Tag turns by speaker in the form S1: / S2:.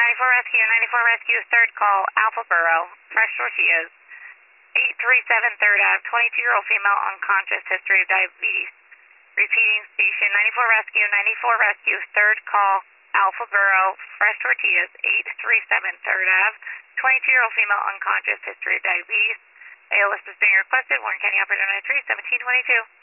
S1: 94 Rescue, 94 Rescue, third call, Alpha Borough, fresh tortillas, 837 3rd Ave, 22-year-old female unconscious, history of diabetes. Repeating station, 94 Rescue, 94 Rescue, third call, Alpha Borough, fresh tortillas, 837 3rd Ave, 22-year-old female unconscious, history of diabetes. ALS is being requested, Warren County Operator 93, 1722.